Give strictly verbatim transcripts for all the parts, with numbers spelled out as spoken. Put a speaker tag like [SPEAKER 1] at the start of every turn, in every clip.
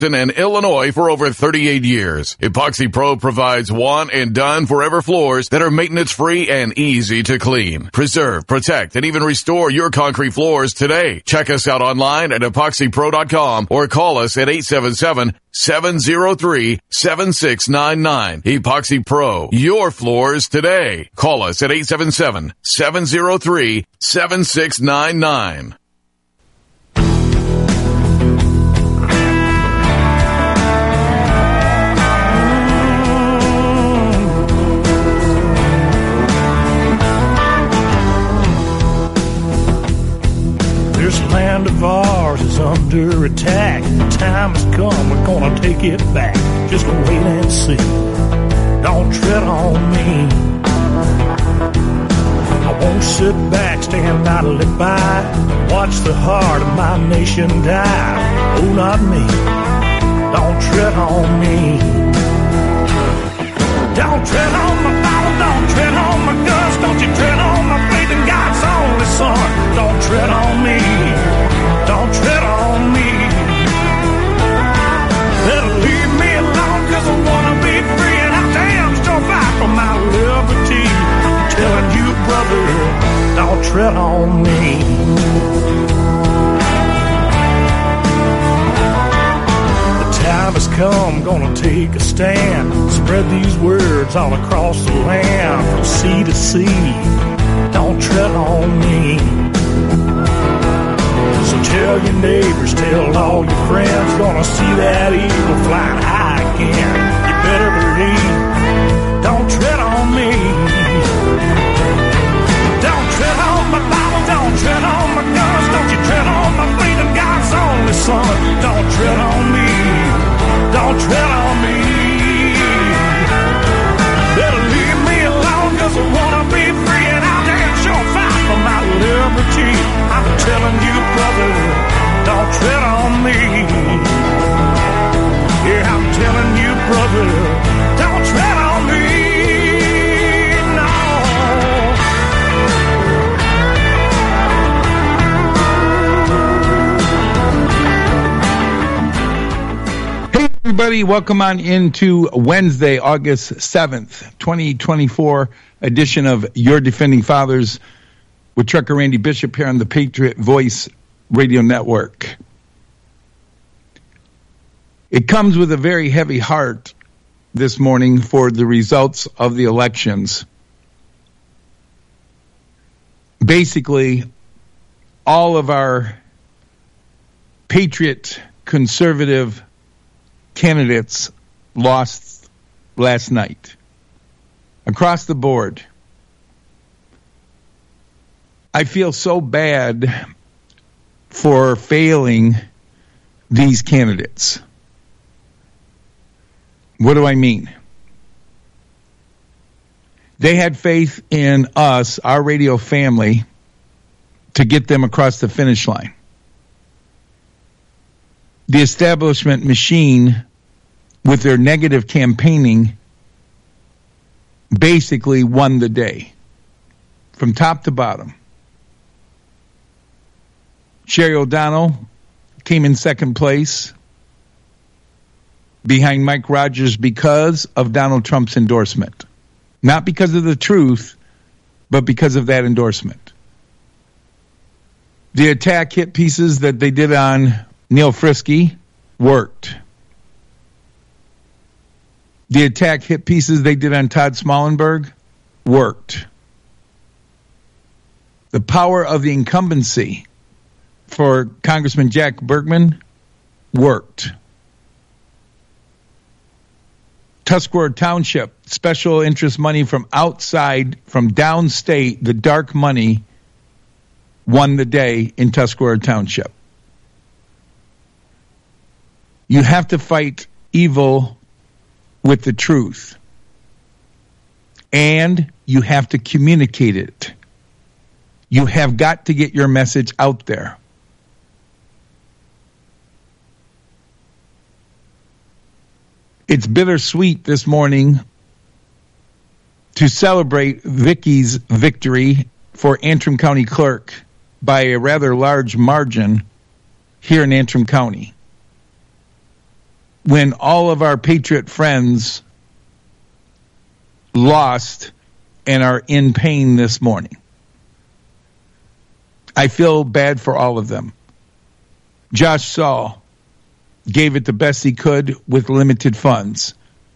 [SPEAKER 1] and Illinois for over thirty-eight years. Epoxy Pro provides one and done forever floors that are maintenance free and easy to clean. Preserve, protect, and even restore your concrete floors today. Check us out online at epoxy pro dot com or call us at eight seven seven, seven zero three, seven six nine nine. Epoxy Pro, your floors today. Call us at eight seven seven, seven zero three, seven six nine nine.
[SPEAKER 2] Land of ours is under attack. The time has come, we're gonna take it back. Just wait and see. Don't tread on me. I won't sit back, stand idly by, watch the heart of my nation die. Oh, not me. Don't tread on me. Don't tread on my Bible, don't tread on my guns, don't you tread on my faith in God's only Son. Don't tread on me. Don't tread on me. Better leave me alone, cause I wanna be free, and I damn sure fight for my liberty. I'm telling you, brother, don't tread on me. The time has come, gonna take a stand. Spread these words all across the land, from sea to sea. Don't tread on me. So tell your neighbors, tell all your friends, gonna see that eagle flying high again. You better believe, don't tread on me. Don't tread on my Bible, don't tread on my guns, don't you tread on my faith in God's only Son. Don't tread on me, don't tread on me. Better leave me alone, cause I wanna be free, and I'll damn sure fight for my liberty. I'm telling you, brother, don't tread on me. Yeah, I'm telling you, brother, don't tread on me.
[SPEAKER 3] No. Hey, everybody, welcome on into Wednesday, August seventh, twenty twenty-four edition of Your Defending Fathers with Trucker Randy Bishop here on the Patriot Voice Radio Network. It comes with a very heavy heart this morning for the results of the elections. Basically, all of our patriot conservative candidates lost last night. Across the board. I feel so bad for failing these candidates. What do I mean? They had faith in us, our radio family, to get them across the finish line. The establishment machine, with their negative campaigning, basically won the day from top to bottom. Sherry O'Donnell came in second place behind Mike Rogers because of Donald Trump's endorsement. Not because of the truth, but because of that endorsement. The attack hit pieces that they did on Neil Frisky worked. The attack hit pieces they did on Todd Smallenberg worked. The power of the incumbency for Congressman Jack Bergman worked. Tuscarora Township, special interest money from outside, from downstate, the dark money, won the day in Tuscarora Township. You have to fight evil with the truth. And you have to communicate it. You have got to get your message out there. It's bittersweet this morning to celebrate Vicky's victory for Antrim County Clerk by a rather large margin here in Antrim County. when all of our Patriot friends lost and are in pain this morning. I feel bad for all of them. Josh Saul gave it the best he could with limited funds.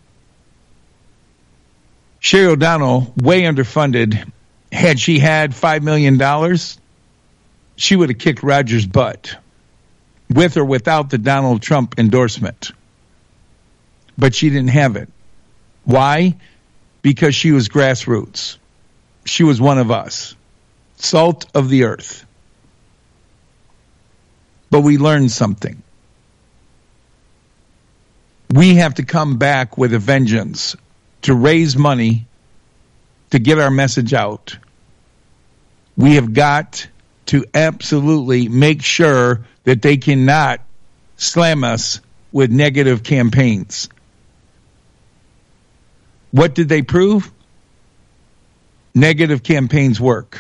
[SPEAKER 3] Sherry O'Donnell, way underfunded. Had she had five million dollars, she would have kicked Rogers' butt, with or without the Donald Trump endorsement. But she didn't have it. Why? Because she was grassroots. She was one of us. Salt of the earth. But we learned something. We have to come back with a vengeance to raise money to get our message out. We have got to absolutely make sure that they cannot slam us with negative campaigns. What did they prove? Negative campaigns work.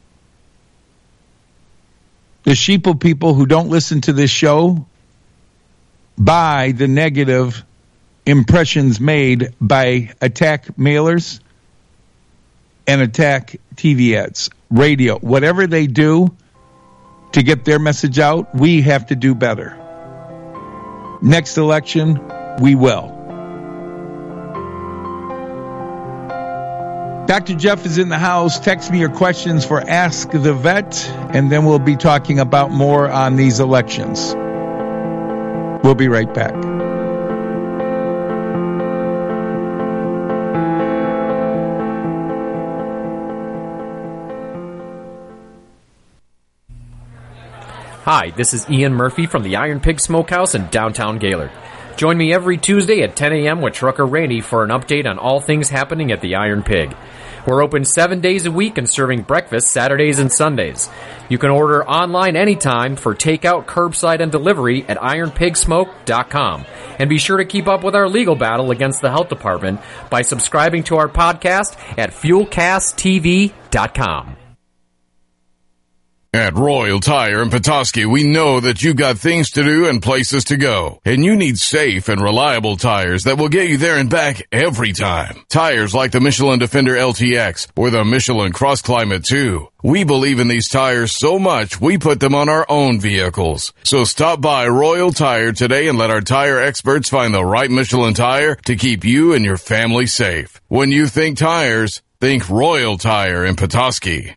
[SPEAKER 3] The sheeple people who don't listen to this show buy the negative impressions made by attack mailers and attack T V ads, radio, whatever they do to get their message out. We have to do better. Next election, we will. Doctor Jeff is in the house. Text me your questions for Ask the Vet, and then we'll be talking about more on these elections. We'll be right back.
[SPEAKER 4] Hi, this is Ian Murphy from the Iron Pig Smokehouse in downtown Gaylord. Join me every Tuesday at ten a.m. with Trucker Randy for an update on all things happening at the Iron Pig. We're open seven days a week and serving breakfast Saturdays and Sundays. You can order online anytime for takeout, curbside, and delivery at iron pig smoke dot com. And be sure to keep up with our legal battle against the health department by subscribing to our podcast at fuel cast t v dot com.
[SPEAKER 1] At Royal Tire in Petoskey, we know that you've got things to do and places to go, and you need safe and reliable tires that will get you there and back every time. Tires like the Michelin Defender L T X or the Michelin Cross Climate two. We believe in these tires so much, we put them on our own vehicles. So stop by Royal Tire today and let our tire experts find the right Michelin tire to keep you and your family safe. When you think tires, think Royal Tire in Petoskey.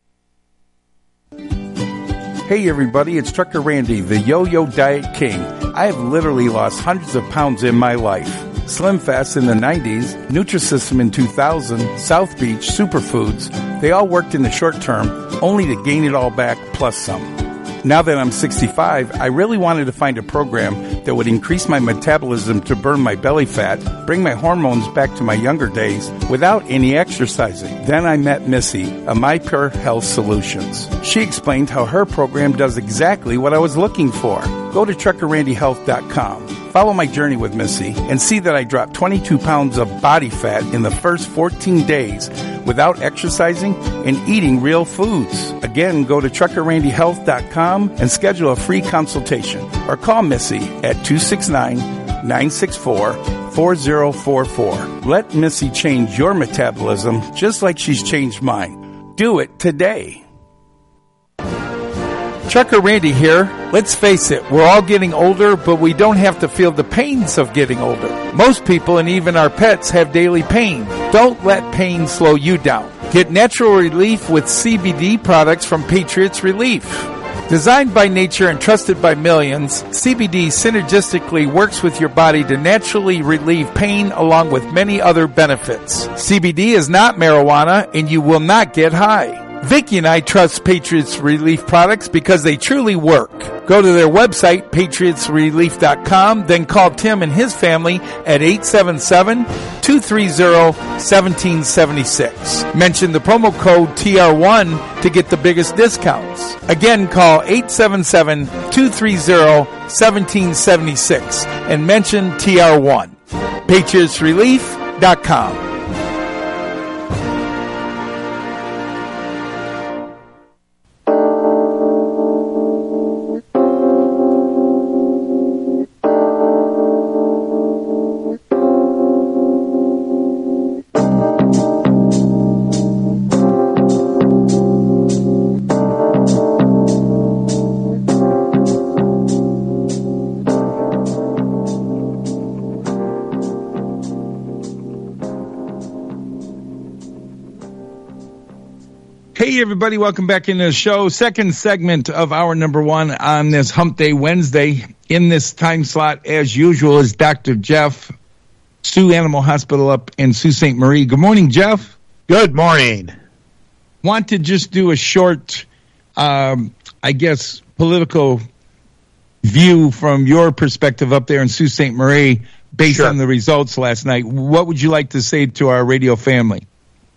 [SPEAKER 5] Hey everybody, it's Trucker Randy, the Yo-Yo Diet King. I have literally lost hundreds of pounds in my life. Slim Fast in the nineties, Nutrisystem in two thousand, South Beach, Superfoods, they all worked in the short term, only to gain it all back plus some. Now that I'm sixty-five, I really wanted to find a program that would increase my metabolism to burn my belly fat, bring my hormones back to my younger days without any exercising. Then I met Missy of My Pure Health Solutions. She explained how her program does exactly what I was looking for. Go to trucker randy health dot com. Follow my journey with Missy and see that I dropped twenty-two pounds of body fat in the first fourteen days without exercising and eating real foods. Again, go to trucker randy health dot com and schedule a free consultation or call Missy at two six nine, nine six four, four zero four four. Let Missy change your metabolism just like she's changed mine. Do it today. Trucker Randy here. Let's face it, we're all getting older, but we don't have to feel the pains of getting older. Most people and even our pets have daily pain. Don't let pain slow you down. Get natural relief with C B D products from Patriots Relief. Designed by nature and trusted by millions, C B D synergistically works with your body to naturally relieve pain along with many other benefits. C B D is not marijuana and you will not get high. Vicky and I trust Patriots Relief products because they truly work. Go to their website, patriots relief dot com, then call Tim and his family at eight seven seven, two three zero, one seven seven six. Mention the promo code T R one to get the biggest discounts. Again, call eight seven seven, two three zero, one seven seven six and mention T R one. patriots relief dot com.
[SPEAKER 3] Hey, everybody, welcome back into the show. Second segment of our number one on this Hump Day Wednesday. In this time slot, as usual, is Doctor Jeff, Sioux Animal Hospital up in Sault Ste. Marie. Good morning, Jeff.
[SPEAKER 6] Good morning.
[SPEAKER 3] Want to just do a short, um, I guess, political view from your perspective up there in Sault Ste. Marie based
[SPEAKER 6] Sure.
[SPEAKER 3] on the results last night. What would you like to say to our radio family?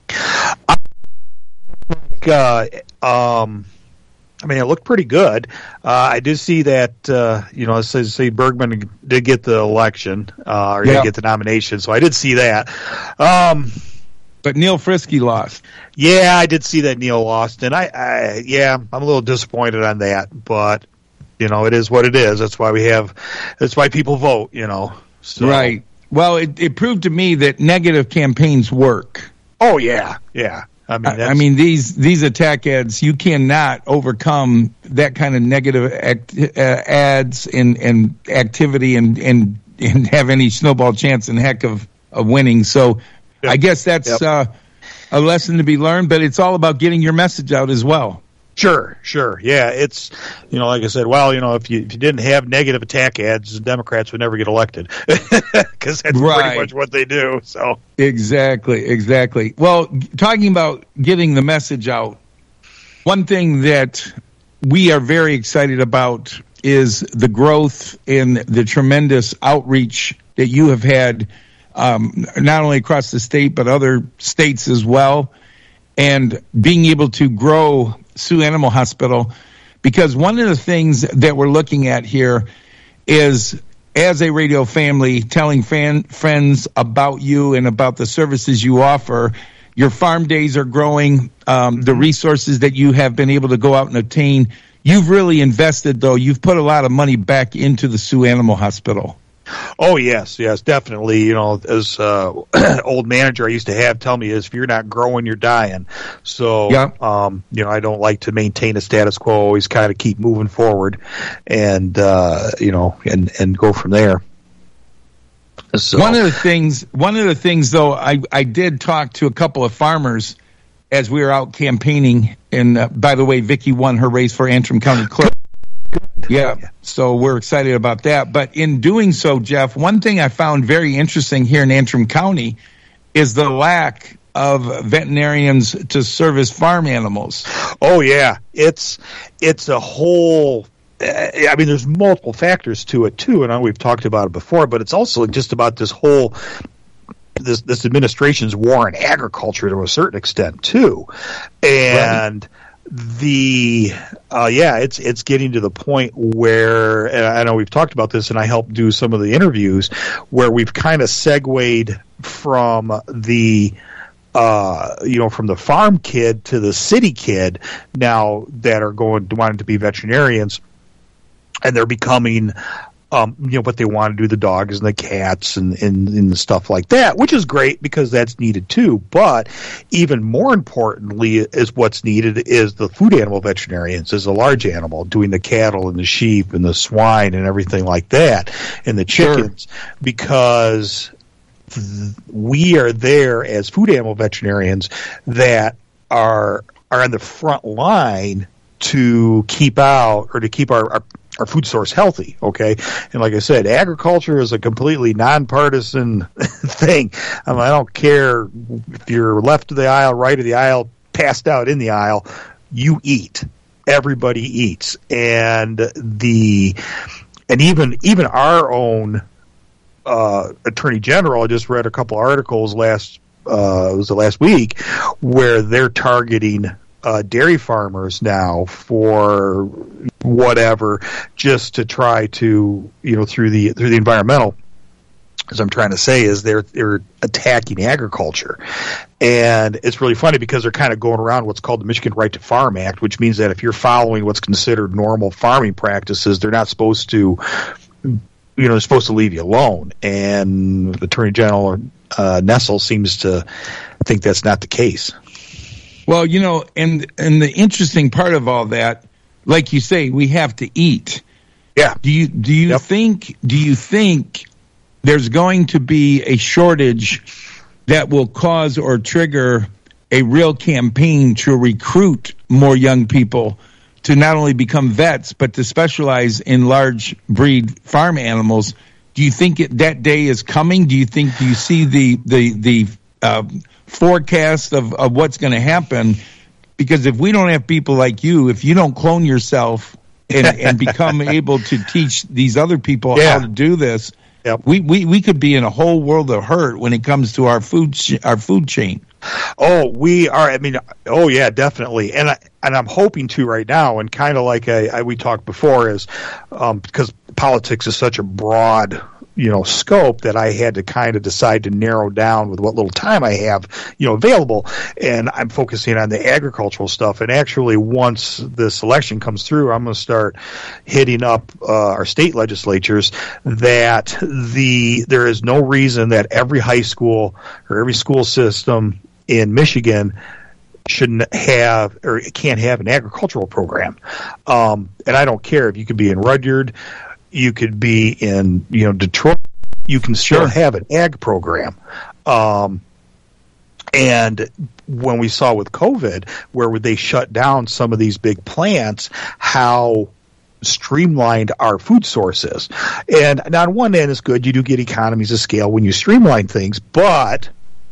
[SPEAKER 6] Uh, um, I mean, it looked pretty good. Uh, I did see that, uh, you know, it says say Bergman did get the election, uh, or
[SPEAKER 3] Yeah.
[SPEAKER 6] did get the nomination, so I did see that. Um,
[SPEAKER 3] But Neil Frisky lost.
[SPEAKER 6] yeah, I did see that Neil lost, and I, I, yeah, I'm a little disappointed on that, but, you know, it is what it is. That's why we have, that's why people vote, you know. So.
[SPEAKER 3] Right. Well, it, it proved to me that negative campaigns work.
[SPEAKER 6] Oh, yeah, yeah. I mean,
[SPEAKER 3] I, I
[SPEAKER 6] that's-
[SPEAKER 3] mean, these these attack ads, you cannot overcome that kind of negative act, uh, ads and, and activity and, and and have any snowball chance in heck of, of winning. So
[SPEAKER 6] Yep.
[SPEAKER 3] I guess that's
[SPEAKER 6] Yep.
[SPEAKER 3] uh, a lesson to be learned, but it's all about getting your message out as well.
[SPEAKER 6] Sure, sure. Yeah, it's, you know, like I said, well, you know, if you if you didn't have negative attack ads, the Democrats would never get elected because that's
[SPEAKER 3] Right.
[SPEAKER 6] pretty much what they do. So,
[SPEAKER 3] Exactly, exactly. Well, g- talking about getting the message out, one thing that we are very excited about is the growth in the tremendous outreach that you have had, um, not only across the state, but other states as well, and being able to grow Sioux Animal Hospital. Because one of the things that we're looking at here is, as a radio family, telling fan, friends about you and about the services you offer. Your farm days are growing. Um, the resources that you have been able to go out and obtain. You've really invested, though. You've put a lot of money back into the Sioux Animal Hospital.
[SPEAKER 6] oh yes, yes, definitely. You know, as uh, old manager I used to have tell me is, if you're not growing, you're dying. So,
[SPEAKER 3] Yeah.
[SPEAKER 6] um, you know, I don't like to maintain a status quo. Always kind of keep moving forward, and uh, you know, and and go from there. So,
[SPEAKER 3] One of the things, one of the things, though, I, I did talk to a couple of farmers as we were out campaigning. And uh, by the way, Vicki won her race for Antrim County Clerk. Yeah, so we're excited about that. But in doing so, Jeff, one thing I found very interesting here in Antrim County is the lack of veterinarians to service farm animals.
[SPEAKER 6] Oh yeah, it's it's a whole. I mean, there's multiple factors to it too, and I know we've talked about it before. But it's also just about this whole this this administration's war on agriculture to a certain extent too, and. Right. The uh, yeah, it's it's getting to the point where, and I know we've talked about this, and I helped do some of the interviews where we've kind of segued from the uh, you know from the farm kid to the city kid now that are going wanting to be veterinarians, and they're becoming. Um, you know, what they want to do, the dogs and the cats and, and, and stuff like that, which is great because that's needed too. But even more importantly is what's needed is the food animal veterinarians, is the large animal, doing the cattle and the sheep and the swine and everything like that, and the chickens, sure. Because th- we are there as food animal veterinarians that are are on the front line to keep out or to keep our, our our food source healthy, okay? And like I said, agriculture is a completely nonpartisan thing. I mean, I don't care if you're left of the aisle, right of the aisle, passed out in the aisle, you eat. Everybody eats. And the and even even our own uh, Attorney General, I just read a couple articles last uh, it was the last week where they're targeting Uh, dairy farmers now for whatever, just to try to, you know, through the through the environmental, as I'm trying to say, is they're they're attacking agriculture, and it's really funny because they're kind of going around what's called the Michigan Right to Farm Act, which means that if you're following what's considered normal farming practices, they're not supposed to, you know, they're supposed to leave you alone. And Attorney General uh, Nessel seems to think that's not the case.
[SPEAKER 3] Well, you know, and and the interesting part of all that, like you say, we have to eat.
[SPEAKER 6] Yeah.
[SPEAKER 3] Do you do you
[SPEAKER 6] Yep.
[SPEAKER 3] think do you think there's going to be a shortage that will cause or trigger a real campaign to recruit more young people to not only become vets, but to specialize in large breed farm animals. Do you think it, that day is coming? Do you think, do you see the, the, the uh, forecast of, of what's going to happen? Because if we don't have people like you, if you don't clone yourself and, and become able to teach these other people
[SPEAKER 6] yeah.
[SPEAKER 3] how to do this,
[SPEAKER 6] yep.
[SPEAKER 3] we, we, we could be in a whole world of hurt when it comes to our food ch- our food chain.
[SPEAKER 6] Oh, we are. I mean, oh yeah, definitely. And I and I'm hoping to right now. And kind of like I, I, we talked before, is um, because politics is such a broad, you know, scope that I had to kind of decide to narrow down with what little time I have, you know, available. And I'm focusing on the agricultural stuff. And actually, once this election comes through, I'm going to start hitting up uh, our state legislatures that the there is no reason that every high school or every school system in Michigan shouldn't have or can't have an agricultural program. Um, and I don't care if you could be in Rudyard, you could be in, you know, Detroit, you can still
[SPEAKER 3] Sure.
[SPEAKER 6] have an ag program. Um, and when we saw with COVID, where they shut down some of these big plants, how streamlined our food sources. And on one end, it's good. You do get economies of scale when you streamline things, but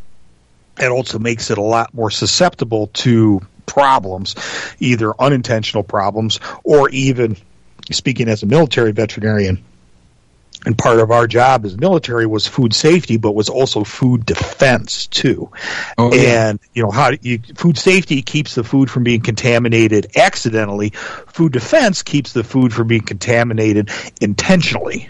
[SPEAKER 6] it also makes it a lot more susceptible to problems, either unintentional problems or even, speaking as a military veterinarian, and part of our job as military was food safety, but was also food defense too.
[SPEAKER 3] Oh, yeah.
[SPEAKER 6] And you know how do you, food safety keeps the food from being contaminated accidentally. Food defense keeps the food from being contaminated intentionally,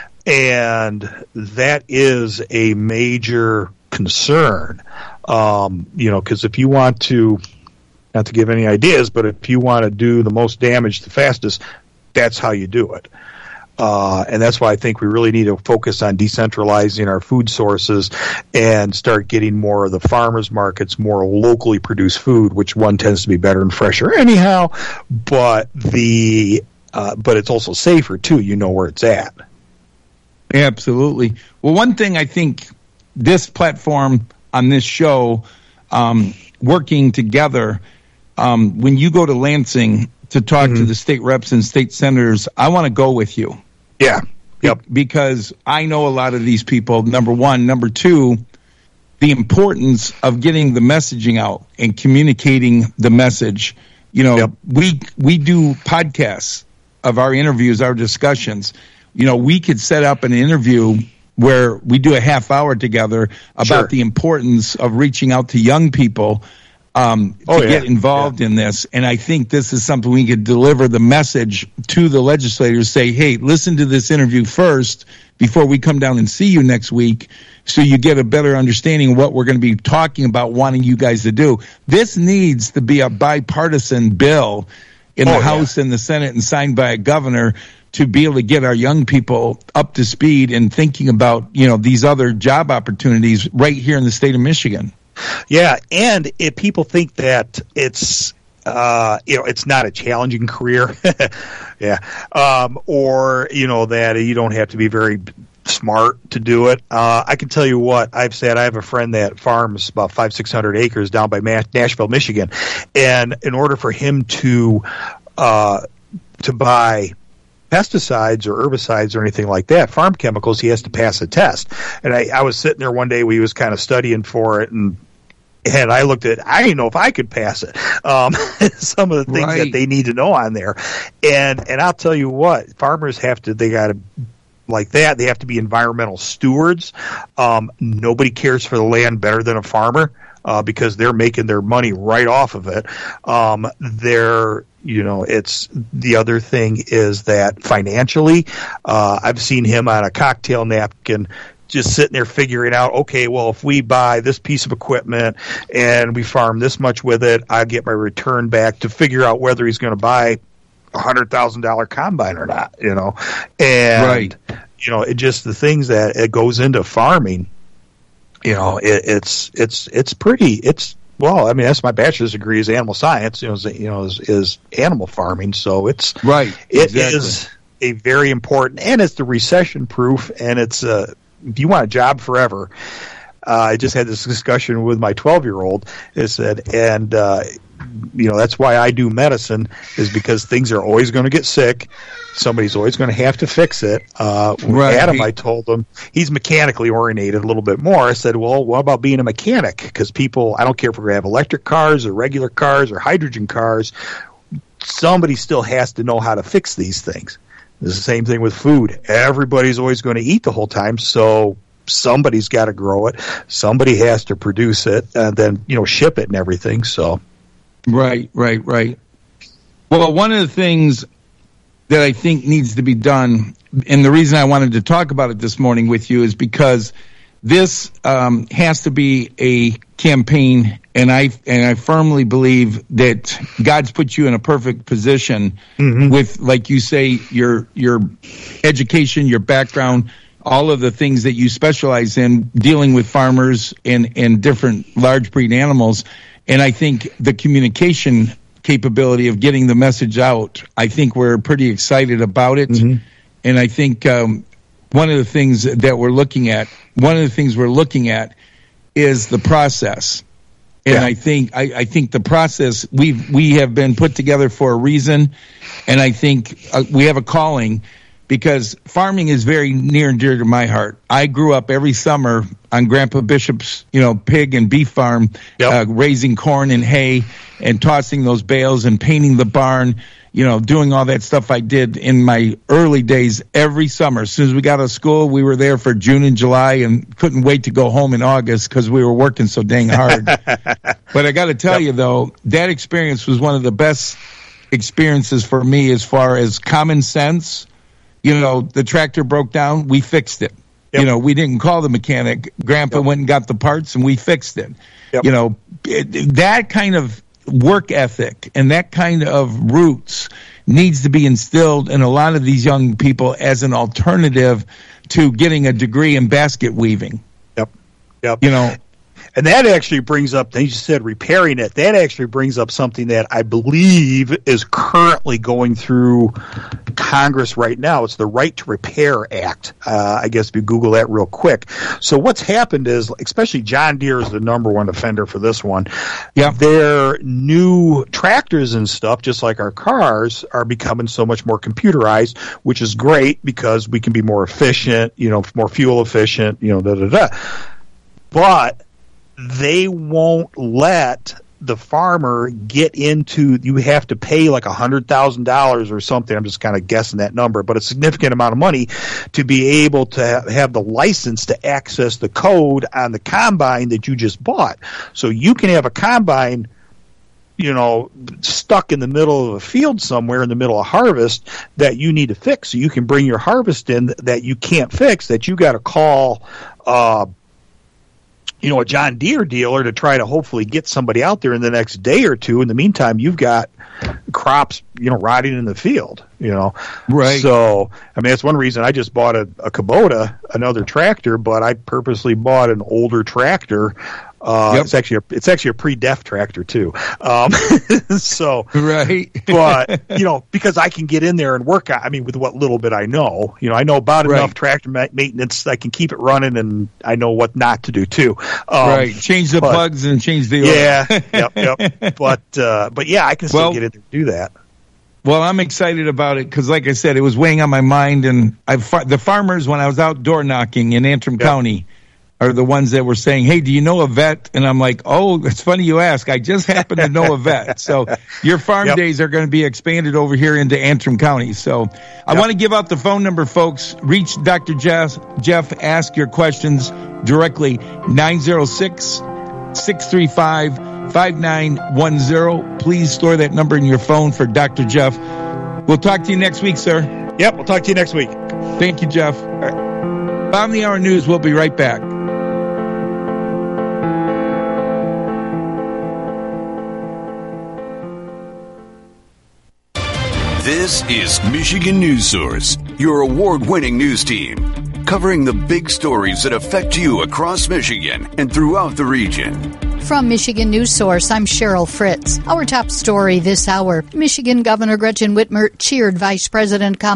[SPEAKER 6] and that is a major concern. Um, you know, because if you want to, not to give any ideas, but if you want to do the most damage the fastest, that's how you do it. Uh, and that's why I think we really need to focus on decentralizing our food sources and start getting more of the farmers markets, more locally produced food, which one tends to be better and fresher anyhow, but the uh, but it's also safer too. You know where it's at.
[SPEAKER 3] Absolutely. Well, one thing I think this platform on this show, um, working together, um, when you go to Lansing to talk mm-hmm. to the state reps and state senators, I want to go with you.
[SPEAKER 6] Yeah. Yep.
[SPEAKER 3] Because I know a lot of these people, number one. Number two, the importance of getting the messaging out and communicating the message. You know, yep. we we do podcasts of our interviews, our discussions. You know, we could set up an interview where we do a half hour together about
[SPEAKER 6] sure.
[SPEAKER 3] the importance of reaching out to young people um, to
[SPEAKER 6] oh, yeah.
[SPEAKER 3] get involved yeah. in this. And I think this is something we could deliver the message to the legislators, say, hey, listen to this interview first before we come down and see you next week, so you get a better understanding of what we're going to be talking about, wanting you guys to do. This needs to be a bipartisan bill in
[SPEAKER 6] oh,
[SPEAKER 3] the
[SPEAKER 6] yeah.
[SPEAKER 3] House and the Senate and signed by a governor to be able to get our young people up to speed and thinking about, you know, these other job opportunities right here in the state of Michigan.
[SPEAKER 6] Yeah, and if people think that it's uh, you know, it's not a challenging career, yeah, um, or you know that you don't have to be very smart to do it. Uh, I can tell you what I've said. I have a friend that farms about five, six hundred acres down by Ma- Nashville, Michigan, and in order for him to uh, to buy pesticides or herbicides or anything like that, farm chemicals, he has to pass a test. And I, I was sitting there one day, we was kind of studying for it, and and I looked at it, I didn't know if I could pass it. Um, some of the things
[SPEAKER 3] right.
[SPEAKER 6] that they need to know on there. And and I'll tell you what, farmers have to, they got to, like that, they have to be environmental stewards. Um, nobody cares for the land better than a farmer. Uh, because they're making their money right off of it. Um, they're, you know, it's the other thing is that financially, uh, I've seen him on a cocktail napkin just sitting there figuring out, okay, well, if we buy this piece of equipment and we farm this much with it, I get my return back, to figure out whether he's going to buy a hundred thousand dollar combine or not, you know, and
[SPEAKER 3] right.
[SPEAKER 6] you know, it just the things that it goes into farming. You know, it, it's it's it's pretty. It's well, I mean, that's my bachelor's degree is animal science. You know, is, you know, is, is animal farming. So it's
[SPEAKER 3] right.
[SPEAKER 6] It
[SPEAKER 3] exactly.
[SPEAKER 6] is a very important, and it's the recession proof. And it's uh, if you want a job forever, Uh, I just had this discussion with my twelve-year-old. It said, and uh, you know, that's why I do medicine, is because things are always going to get sick. Somebody's always going to have to fix it. Uh,
[SPEAKER 3] Right.
[SPEAKER 6] Adam, I told him, he's mechanically oriented a little bit more. I said, well, what about being a mechanic? Because people, I don't care if we're going to have electric cars or regular cars or hydrogen cars, somebody still has to know how to fix these things. It's the same thing with food. Everybody's always going to eat the whole time, so somebody's got to grow it. Somebody has to produce it and then, you know, ship it and everything. So,
[SPEAKER 3] Right, right, right. Well, one of the things that I think needs to be done, and the reason I wanted to talk about it this morning with you is because this um, has to be a campaign, and I and I firmly believe that God's put you in a perfect position
[SPEAKER 6] Mhm.
[SPEAKER 3] with, like you say, your your education, your background, all of the things that you specialize in, dealing with farmers and, and different large breed animals. And I think the communication capability of getting the message out, I think we're pretty excited about it.
[SPEAKER 6] Mhm.
[SPEAKER 3] And I think um, one of the things that we're looking at, one of the things we're looking at is the process. And
[SPEAKER 6] Yeah.
[SPEAKER 3] I think I, I think the process we've we have been put together for a reason, and I think uh, we have a calling, because farming is very near and dear to my heart. I grew up every summer on Grandpa Bishop's, you know, pig and beef farm,
[SPEAKER 6] Yep.
[SPEAKER 3] uh, raising corn and hay and tossing those bales and painting the barn, you know, doing all that stuff I did in my early days every summer. As soon as we got out of school, we were there for June and July and couldn't wait to go home in August because we were working so dang hard. But I got to tell
[SPEAKER 6] Yep.
[SPEAKER 3] you, though, that experience was one of the best experiences for me as far as common sense. You know, the tractor broke down, we fixed it.
[SPEAKER 6] Yep.
[SPEAKER 3] You know, we didn't call the mechanic. Grandpa
[SPEAKER 6] Yep.
[SPEAKER 3] went and got the parts, and we fixed it.
[SPEAKER 6] Yep.
[SPEAKER 3] You know, it, that kind of work ethic and that kind of roots needs to be instilled in a lot of these young people as an alternative to getting a degree in basket weaving.
[SPEAKER 6] Yep. Yep.
[SPEAKER 3] You know,
[SPEAKER 6] And that actually brings up, you said repairing it, that actually brings up something that I believe is currently going through Congress right now. It's the Right to Repair Act. Uh, I guess if you Google that real quick. So what's happened is, especially John Deere is the number one offender for this one.
[SPEAKER 3] Yeah.
[SPEAKER 6] Their new tractors and stuff, just like our cars, are becoming so much more computerized, which is great because we can be more efficient, you know, more fuel efficient, you know, da da da. But they won't let the farmer get into, you have to pay like one hundred thousand dollars or something. I'm just kind of guessing that number, but a significant amount of money to be able to ha- have the license to access the code on the combine that you just bought. So you can have a combine, you know, stuck in the middle of a field somewhere in the middle of harvest that you need to fix. So you can bring your harvest in that you can't fix, that you got to call, uh, you know, a John Deere dealer to try to hopefully get somebody out there in the next day or two. In the meantime, you've got crops, you know, rotting in the field, you know.
[SPEAKER 3] Right.
[SPEAKER 6] So, I mean, that's one reason I just bought a, a Kubota, another tractor, but I purposely bought an older tractor. Uh,
[SPEAKER 3] Yep.
[SPEAKER 6] It's actually a, it's actually a pre-def tractor too. Um, so,
[SPEAKER 3] right.
[SPEAKER 6] but you know, because I can get in there and work. I mean, with what little bit I know, you know, I know about
[SPEAKER 3] Right.
[SPEAKER 6] enough tractor ma- maintenance. I can keep it running, and I know what not to do too. Um,
[SPEAKER 3] right. Change the
[SPEAKER 6] but-
[SPEAKER 3] plugs and change the oil.
[SPEAKER 6] Yeah. yep. Yep. But uh, but yeah, I can still
[SPEAKER 3] Well-
[SPEAKER 6] get in there and do that.
[SPEAKER 3] Well, I'm excited about it because, like I said, it was weighing on my mind. And I, the farmers, when I was out door knocking in Antrim
[SPEAKER 6] Yep.
[SPEAKER 3] County, are the ones that were saying, "Hey, do you know a vet?" And I'm like, "Oh, it's funny you ask. I just happen to know a vet." So your farm
[SPEAKER 6] Yep.
[SPEAKER 3] days are going to be expanded over here into Antrim County. So I
[SPEAKER 6] Yep.
[SPEAKER 3] want to give out the phone number, folks. Reach Doctor Jeff. Jeff, ask your questions directly. nine oh six, six three five, five nine one zero. Please store that number in your phone for Doctor Jeff. We'll talk to you next week, sir.
[SPEAKER 6] Yep. We'll talk to you next week.
[SPEAKER 3] Thank you, Jeff. Bottom of the Hour News. We'll be right back.
[SPEAKER 7] This is Michigan News Source, your award-winning news team, covering the big stories that affect you across Michigan and throughout the region.
[SPEAKER 8] From Michigan News Source, I'm Cheryl Fritz. Our top story this hour, Michigan Governor Gretchen Whitmer cheered Vice President Kamala